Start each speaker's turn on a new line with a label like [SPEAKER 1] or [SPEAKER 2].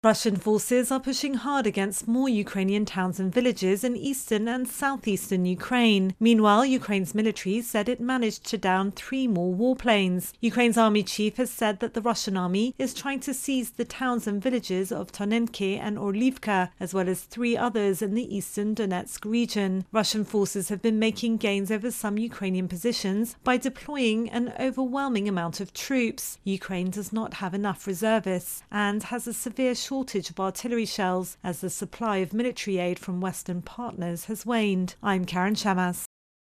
[SPEAKER 1] Russian forces are pushing hard against more Ukrainian towns and villages in eastern and southeastern Ukraine. Meanwhile, Ukraine's military said it managed to down 3 more warplanes. Ukraine's army chief has said that the Russian army is trying to seize the towns and villages of Tonenki and Orlivka, as well as 3 others in the eastern Donetsk region. Russian forces have been making gains over some Ukrainian positions by deploying an overwhelming amount of troops. Ukraine does not have enough reservists and has a severe shortage of artillery shells as the supply of military aid from Western partners has waned. I'm Karen Shamas.